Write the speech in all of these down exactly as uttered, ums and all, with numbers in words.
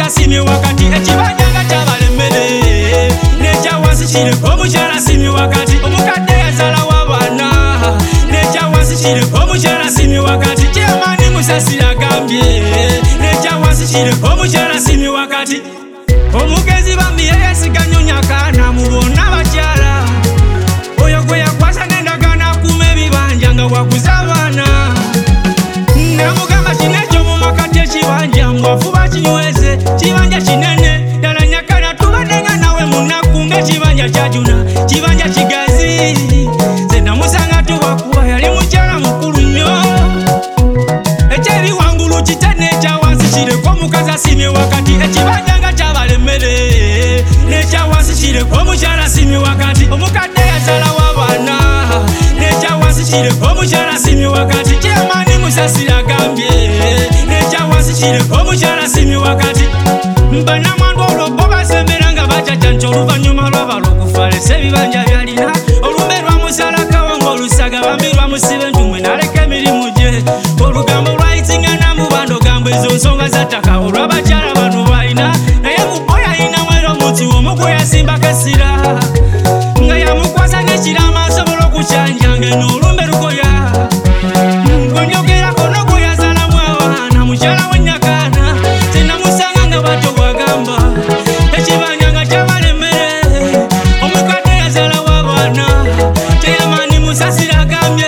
omukazi asimye wakati ekibanja nga kyabalemmere nekyawansi kireko omukyala asimye wakati omukadde yazalawo abaana nekyawansi kireko omukyala asimye wakati kyamaani musasira agambye nekyawansi kireko omukyala asimye wakati omugezi bambi yeyesiganya akaana mu bonna abakyala oyo gwe yakwasa n'endagaano akuuma ebibanja nga waguza abaana namugamba kino ekyo mu makati ekibanja mbwafuba kinyweze kibanja kinene ddala nyakana tubaddenga nawe munaku ng'ekibanja kyajuna kibanja kigazi ze namusanga tubakuba yali mukyala mukulu nnyo ekyeri wangulu kitane ekyawansi kireko omukazi asimye wakati ekibanja nga kyabalemmere nekyawansi kireko omukyala asimye wakati omukadde yazalawo abaana nekyawansi kireko omukyala asimye wakati kyamaani musasira agambye nekyawansi kireko omukyala asimye wakati banamwandu olwo bo basembera nga bacacanja oluvannyuma lwabala okufalesa ebibanja byalina olumbe lwamusalakawo ng'olusaga bambi lwamusiba entumwe naleka emirimu gye olugambo lwayitinga namubando gambo ezo nsonga zattaka olw'abakyala bano balina naye mubo yalinamu era omuti omu gwe yasimbako essira nga yamukwasa ng'ekirama asobola okucanja ng'eno olumbe lugoya gonyogerako nogwe yazalamu abaana mukyala w'ennyakaana zenamusanga nga bato bwagamba ekibanja nga kyabalemmere omukadde yazalawo abaana teyamaani musasira agambye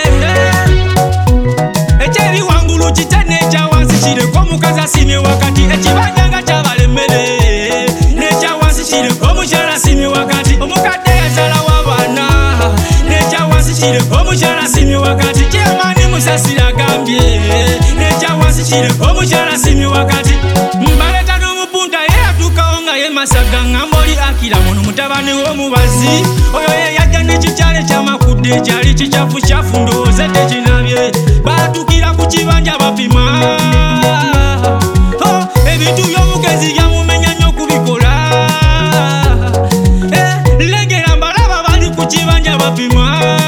ekyeri wangulu kitane ekyawansi kireko omukazi asimye wakati ekibanja nga kyabalemmere nekyawansi kireko omukyala asimye wakati omukadde yazalawo abaana nekyawansi kireko omukyala asimye wakati kyamaani musasira agambye nekyawansi kireko omukyala asimye wakati mbaleta n'omupunta ye yatuukawo nga ye masaga ngamba oli akira muno mutabani w'omubazi oyo ye yajja n'ekikyalo ekyamakudde ekyali kikyafu ndowooza tekinabye baatukira ku kibanja bapima ebintu by'omugezi byamumenya nnyo okubikola lengera mbalaba bali ku kibanja bapima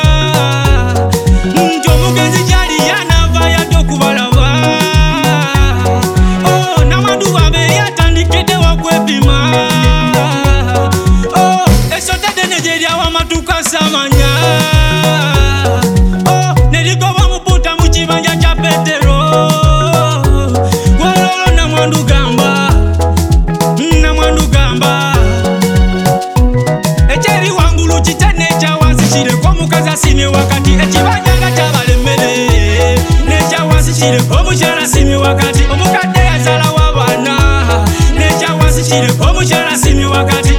nti omugezi gyali yanava yadde okubalaba namwandu bwabe yatandikidde wakwepima esotadene gyeryawa amatuka samanya neligoba muputa mu kibanja kya petero gwololo namwandu gamba namwandu gamba ekyeri wangulu kitane ekyawansi kireko omukazi asimye wakati ekibanja nga kyabalemmere nekyawansi kireko omukyala asimye wakati omukadde yazalawo abaana nekyawansi kireko omukyala asimye wakati